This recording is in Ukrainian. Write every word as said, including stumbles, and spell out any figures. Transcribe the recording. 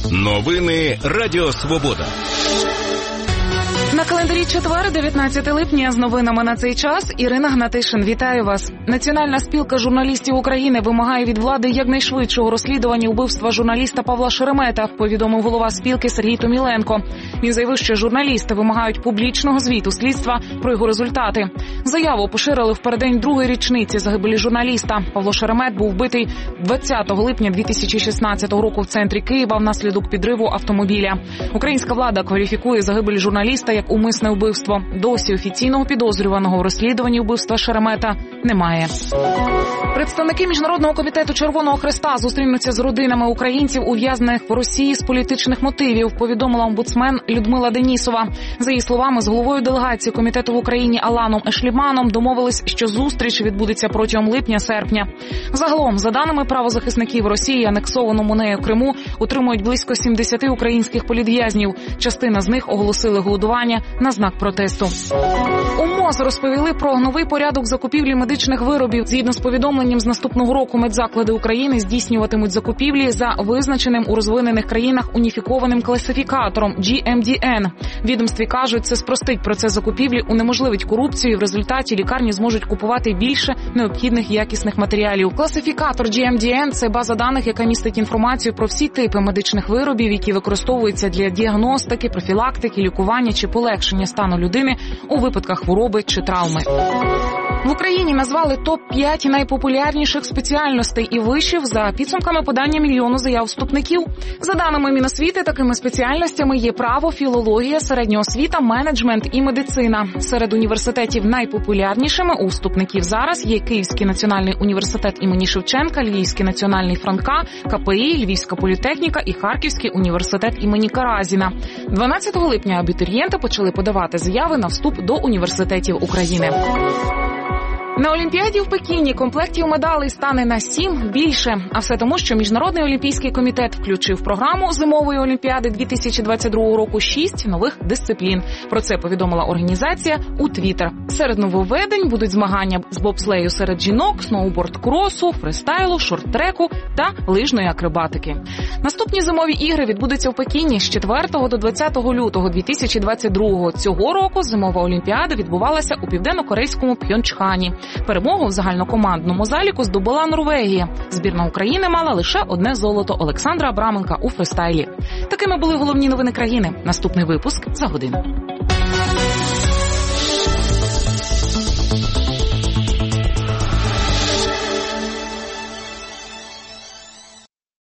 Новини Радіо Свобода. На календарі четвер, дев'ятнадцяте липня, з новинами на цей час Ірина Гнатишин. Вітаю вас. Національна спілка журналістів України вимагає від влади якнайшвидшого розслідування вбивства журналіста Павла Шеремета, повідомив голова спілки Сергій Томіленко. Він заявив, що журналісти вимагають публічного звіту слідства про його результати. Заяву поширили в переддень другої річниці загибелі журналіста. Павло Шеремет був вбитий двадцятого липня дві тисячі шістнадцятого року в центрі Києва внаслідок підриву автомобіля. Українська влада кваліфікує загибель журналіста як умисне вбивство. Досі офіційного підозрюваного в розслідуванні вбивства Шеремета немає. Представники Міжнародного комітету Червоного Хреста зустрінуться з родинами українців, ув'язнених в Росії з політичних мотивів, повідомила омбудсмен Людмила Денісова. За її словами, з головою делегації комітету в Україні Аланом Ешліманом домовились, що зустріч відбудеться протягом липня-серпня. Загалом, за даними правозахисників Росії, анексованому нею Криму утримують близько сімдесят українських політв'язнів. Частина з них оголосили голодування на знак протесту. У МОЗ розповіли про новий порядок закупівлі медичних виробів. Згідно з повідомленням, з наступного року медзаклади України здійснюватимуть закупівлі за визначеним у розвинених країнах уніфікованим класифікатором джі ем ді ен. В відомстві кажуть, це спростить процес закупівлі, унеможливить корупцію і в результаті лікарні зможуть купувати більше необхідних якісних матеріалів. Класифікатор джі ем ді ен – це база даних, яка містить інформацію про всі типи медичних виробів, які використовуються для діагностики, профілактики, лікування чи полегшення стану людини у випадках хвороби чи травми. В Україні назвали топ п'ять найпопулярніших спеціальностей і вишів за підсумками подання мільйону заяв вступників. За даними Міносвіти, такими спеціальностями є право, філологія, середня освіта, менеджмент і медицина. Серед університетів найпопулярнішими у вступників зараз є Київський національний університет імені Шевченка, Львівський національний Франка, ка пе і, Львівська політехніка і Харківський університет імені Каразіна. дванадцятого липня абітурієнти почали подавати заяви на вступ до університетів України. На Олімпіаді в Пекіні комплектів медалей стане на сім більше. А все тому, що Міжнародний олімпійський комітет включив в програму зимової Олімпіади дві тисячі двадцять другого року шість нових дисциплін. Про це повідомила організація у Твіттер. Серед нововведень будуть змагання з бобслею серед жінок, сноуборд-кросу, фристайлу, шорт-треку та лижної акробатики. Наступні зимові ігри відбудуться в Пекіні з четвертого до двадцятого лютого дві тисячі двадцять другого. Цього року зимова Олімпіада відбувалася у південно-корейському Пхьончхані. Перемогу в загальнокомандному заліку здобула Норвегія. Збірна України мала лише одне золото – Олександра Абраменка у фристайлі. Такими були головні новини країни. Наступний випуск за годину.